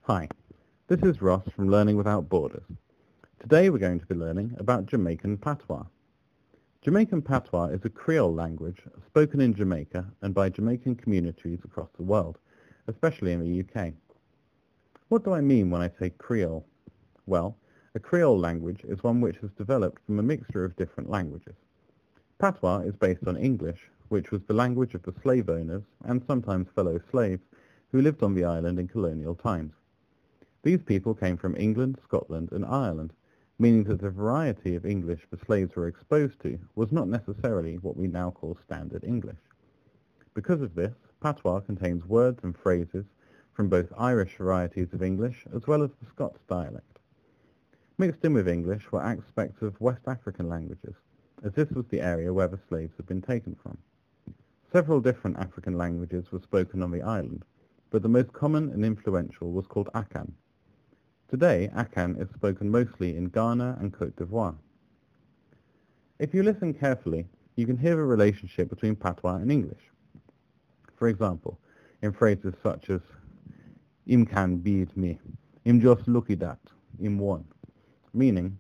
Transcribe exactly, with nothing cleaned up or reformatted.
Hi, this is Ross from Learning Without Borders. Today we're going to be learning about Jamaican Patois. Jamaican Patois is a Creole language spoken in Jamaica and by Jamaican communities across the world, especially in the U K. What do I mean when I say Creole? Well, a Creole language is one which has developed from a mixture of different languages. Patois is based on English, which was the language of the slave owners and sometimes fellow slaves who lived on the island in colonial times. These people came from England, Scotland and Ireland, meaning that the variety of English the slaves were exposed to was not necessarily what we now call standard English. Because of this, Patois contains words and phrases from both Irish varieties of English as well as the Scots dialect. Mixed in with English were aspects of West African languages, as this was the area where the slaves had been taken from. Several different African languages were spoken on the island, but the most common and influential was called Akan. Today, Akan is spoken mostly in Ghana and Côte d'Ivoire. If you listen carefully, you can hear a relationship between Patois and English. For example, in phrases such as "Im can beat me," "Im just look at that," "Im won," meaning